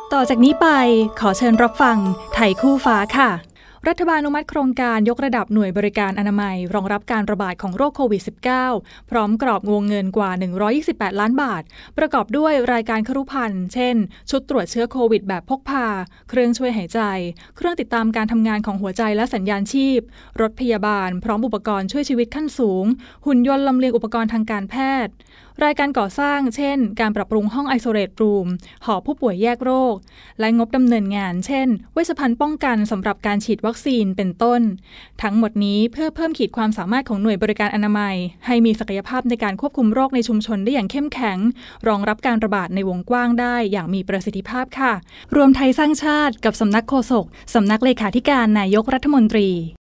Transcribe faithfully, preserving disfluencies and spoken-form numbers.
ต่อจากนี้ไปขอเชิญรับฟังไทยคู่ฟ้าค่ะรัฐบาลอนุมัติโครงการยกระดับหน่วยบริการอนามัยรองรับการระบาดของโรคโควิด สิบเก้า พร้อมกรอบวงเงินกว่าหนึ่งร้อยยี่สิบแปดล้านบาทประกอบด้วยรายการครุภัณฑ์เช่นชุดตรวจเชื้อโควิดแบบพกพาเครื่องช่วยหายใจเครื่องติดตามการทำงานของหัวใจและสัญญาณชีพรถพยาบาลพร้อมอุปกรณ์ช่วยชีวิตขั้นสูงหุ่นยนต์ลำเลียงอุปกรณ์ทางการแพทย์รายการก่อสร้างเช่นการปรับปรุงห้องไอโซเลตรูมหอผู้ป่วยแยกโรคและงบดำเนินงานเช่นเวชภัณฑ์ป้องกันสำหรับการฉีดวัคซีนเป็นต้นทั้งหมดนี้เพื่อเพิ่มขีดความสามารถของหน่วยบริการอนามัยให้มีศักยภาพในการควบคุมโรคในชุมชนได้อย่างเข้มแข็งรองรับการระบาดในวงกว้างได้อย่างมีประสิทธิภาพค่ะรวมไทยสร้างชาติกับสำนักโฆษกสำนักเลขาธิการนายกรัฐมนตรี